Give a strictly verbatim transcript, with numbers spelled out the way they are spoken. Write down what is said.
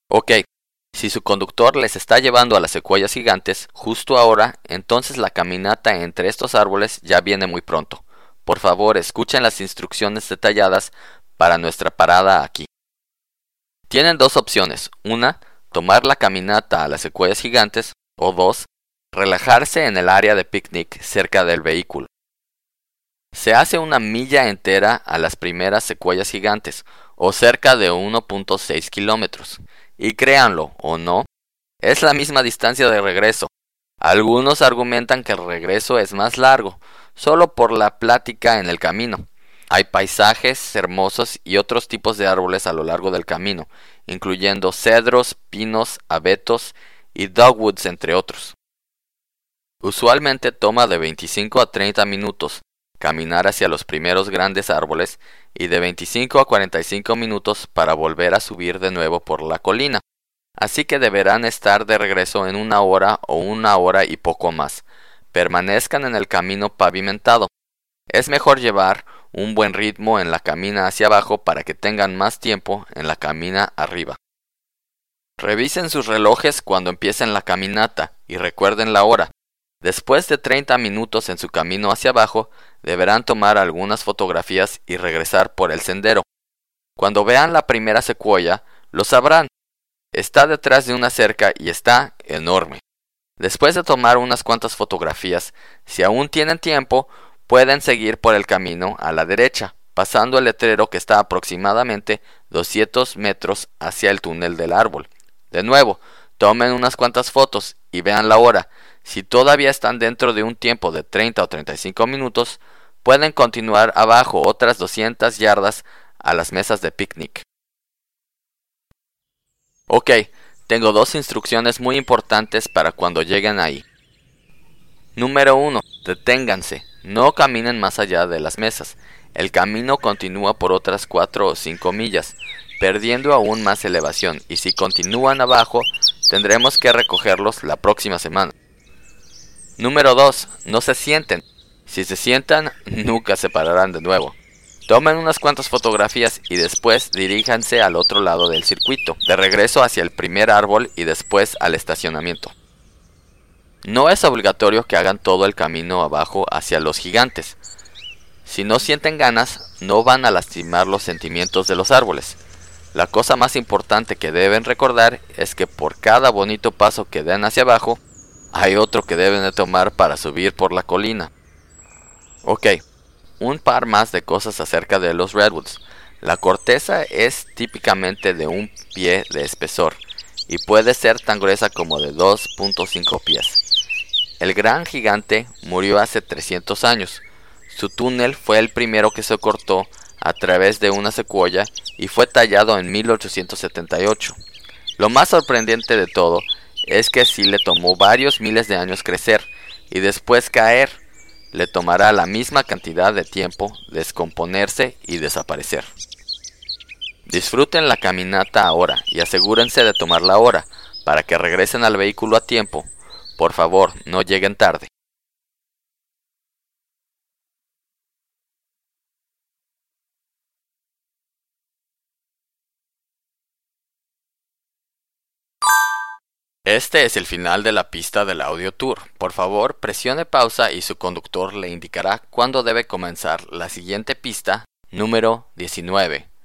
Ok, si su conductor les está llevando a las secuoyas gigantes justo ahora, entonces la caminata entre estos árboles ya viene muy pronto. Por favor, escuchen las instrucciones detalladas para nuestra parada aquí. Tienen dos opciones. Una, tomar la caminata a las secuoyas gigantes, o dos, relajarse en el área de picnic cerca del vehículo. Se hace una milla entera a las primeras secuoyas gigantes, o cerca de uno punto seis kilómetros. Y créanlo o no, es la misma distancia de regreso. Algunos argumentan que el regreso es más largo, solo por la plática en el camino. Hay paisajes hermosos y otros tipos de árboles a lo largo del camino, incluyendo cedros, pinos, abetos y dogwoods, entre otros. Usualmente toma de veinticinco a treinta minutos caminar hacia los primeros grandes árboles y de veinticinco a cuarenta y cinco minutos para volver a subir de nuevo por la colina. Así que deberán estar de regreso en una hora o una hora y poco más. Permanezcan en el camino pavimentado. Es mejor llevar un buen ritmo en la camina hacia abajo para que tengan más tiempo en la camina arriba. Revisen sus relojes cuando empiecen la caminata y recuerden la hora. Después de treinta minutos en su camino hacia abajo, deberán tomar algunas fotografías y regresar por el sendero. Cuando vean la primera secuoya, lo sabrán. Está detrás de una cerca y está enorme. Después de tomar unas cuantas fotografías, si aún tienen tiempo, pueden seguir por el camino a la derecha, pasando el letrero que está aproximadamente doscientos metros hacia el túnel del árbol. De nuevo, tomen unas cuantas fotos y vean la hora. Si todavía están dentro de un tiempo de treinta o treinta y cinco minutos, pueden continuar abajo otras doscientas yardas a las mesas de picnic. Ok, tengo dos instrucciones muy importantes para cuando lleguen ahí. Número uno. Deténganse. No caminen más allá de las mesas. El camino continúa por otras cuatro o cinco millas, perdiendo aún más elevación, y si continúan abajo, tendremos que recogerlos la próxima semana. Número dos. No se sienten. Si se sientan, nunca se pararán de nuevo. Tomen unas cuantas fotografías y después diríjanse al otro lado del circuito, de regreso hacia el primer árbol y después al estacionamiento. No es obligatorio que hagan todo el camino abajo hacia los gigantes. Si no sienten ganas, no van a lastimar los sentimientos de los árboles. La cosa más importante que deben recordar es que por cada bonito paso que den hacia abajo, hay otro que deben de tomar para subir por la colina. Ok, un par más de cosas acerca de los redwoods. La corteza es típicamente de un pie de espesor y puede ser tan gruesa como de dos punto cinco pies. El gran gigante murió hace trescientos años. Su túnel fue el primero que se cortó a través de una secuoya y fue tallado en mil ochocientos setenta y ocho. Lo más sorprendente de todo es que si le tomó varios miles de años crecer y después caer, le tomará la misma cantidad de tiempo descomponerse y desaparecer. Disfruten la caminata ahora y asegúrense de tomar la hora para que regresen al vehículo a tiempo. Por favor, no lleguen tarde. Este es el final de la pista del audio tour. Por favor, presione pausa y su conductor le indicará cuándo debe comenzar la siguiente pista, número diecinueve.